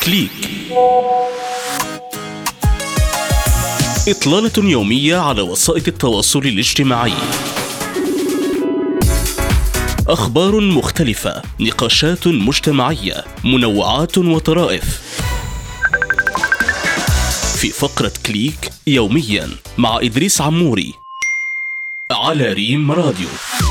كليك. إطلالة يومية على وسائل التواصل الاجتماعي. أخبار مختلفة، نقاشات مجتمعية، منوعات وطرائف. في فقرة كليك يوميا مع إدريس عموري على ريم راديو.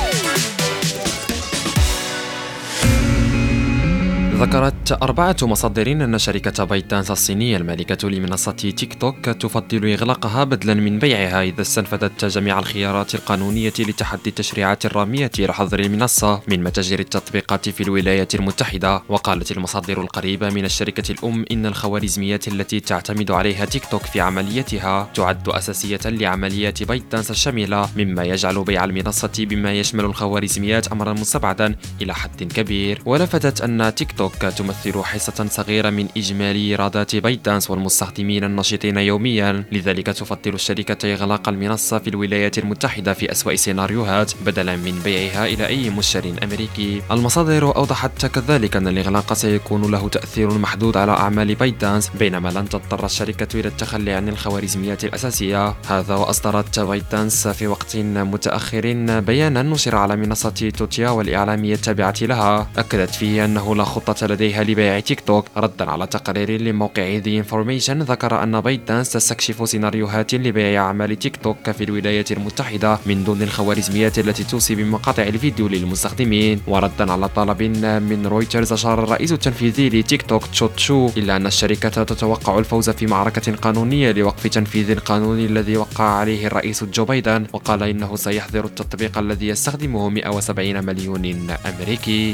ذكرت 4 مصادر أن شركة بايت دانس الصينية المالكة لمنصة تيك توك تفضل إغلاقها بدلا من بيعها إذا استنفذت جميع الخيارات القانونية لتحدي التشريعات الرامية لحظر المنصة من متاجر التطبيقات في الولايات المتحدة. وقالت المصادر القريبة من الشركة الأم إن الخوارزميات التي تعتمد عليها تيك توك في عمليتها تعد أساسية لعمليات بايت دانس الشاملة، مما يجعل بيع المنصة بما يشمل الخوارزميات أمرا مستبعدا إلى حد كبير. ولفتت أن تيك توك تمثل حصة صغيرة من إجمالي إيرادات بايت دانس والمستخدمين النشطين يوميا، لذلك تفضل الشركة إغلاق المنصة في الولايات المتحدة في أسوأ السيناريوهات بدلا من بيعها إلى أي مشتري أمريكي. المصادر أوضحت كذلك أن الإغلاق سيكون له تأثير محدود على أعمال بايت دانس، بينما لن تضطر الشركة إلى التخلي عن الخوارزميات الأساسية. هذا وأصدرت بايت دانس في وقت متأخر بيانا نشر على منصة توتيا والإعلامية التابعة لها، أكدت فيه أنه لا خطة لديها لبيع تيك توك، ردا على تقرير لموقع The Information ذكر أن بايت دانس تستكشف سيناريوهات لبيع أعمال تيك توك في الولايات المتحدة من دون الخوارزميات التي توصي بمقاطع الفيديو للمستخدمين. وردا على طلب من رويترز، أشار الرئيس التنفيذي لتيك توك تشوت شو إلا أن الشركة تتوقع الفوز في معركة قانونية لوقف تنفيذ القانون الذي وقع عليه الرئيس جو بايدن، وقال إنه سيحظر التطبيق الذي يستخدمه 170 مليون أمريكي.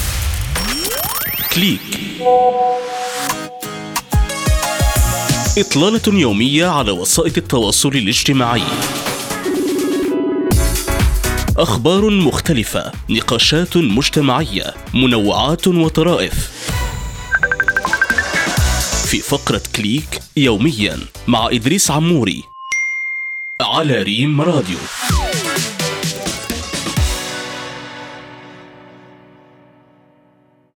كليك. إطلالة يومية على وسائل التواصل الاجتماعي. أخبار مختلفة، نقاشات مجتمعية، منوعات وطرائف. في فقرة كليك يوميا مع إدريس عموري على ريم راديو.